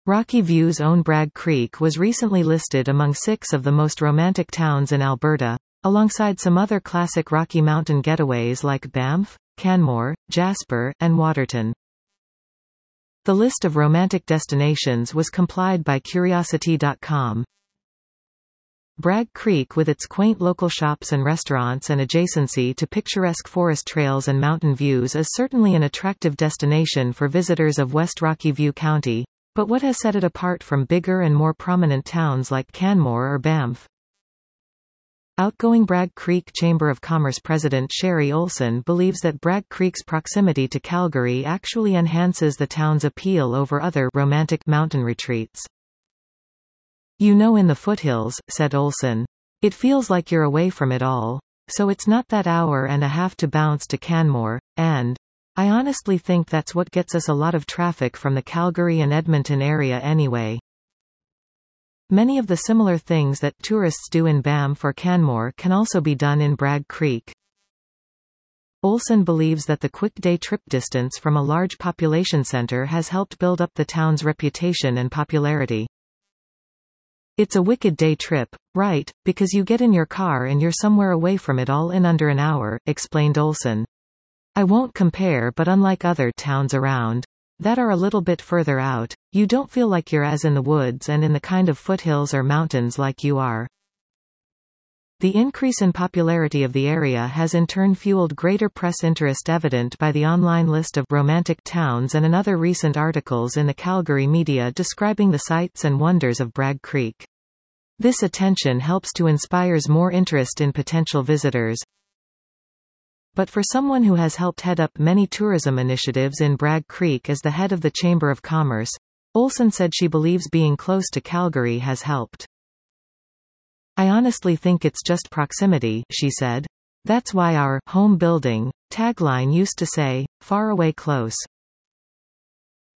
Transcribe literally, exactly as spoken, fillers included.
Rocky View's own Bragg Creek was recently listed among six of the most romantic towns in Alberta, alongside some other classic Rocky Mountain getaways like Banff, Canmore, Jasper, and Waterton. The list of romantic destinations was compiled by Curiosity dot com. Bragg Creek, with its quaint local shops and restaurants and adjacency to picturesque forest trails and mountain views, is certainly an attractive destination for visitors of West Rocky View County, but what has set it apart from bigger and more prominent towns like Canmore or Banff? Outgoing Bragg Creek Chamber of Commerce President Sherry Olson believes that Bragg Creek's proximity to Calgary actually enhances the town's appeal over other romantic mountain retreats. "You know, in the foothills," said Olson, "it feels like you're away from it all. So it's not that hour and a half to bounce to Canmore, and I honestly think that's what gets us a lot of traffic from the Calgary and Edmonton area anyway." Many of the similar things that tourists do in Banff or Canmore can also be done in Bragg Creek. Olson believes that the quick day trip distance from a large population center has helped build up the town's reputation and popularity. "It's a wicked day trip, right, because you get in your car and you're somewhere away from it all in under an hour," explained Olson. "I won't compare, but unlike other towns around that are a little bit further out, you don't feel like you're as in the woods and in the kind of foothills or mountains like you are." The increase in popularity of the area has in turn fueled greater press interest, evident by the online list of romantic towns and another recent articles in the Calgary media describing the sights and wonders of Bragg Creek. This attention helps to inspires more interest in potential visitors. But for someone who has helped head up many tourism initiatives in Bragg Creek as the head of the Chamber of Commerce, Olson said she believes being close to Calgary has helped. "I honestly think it's just proximity," she said. "That's why our home building tagline used to say, 'Far away close.'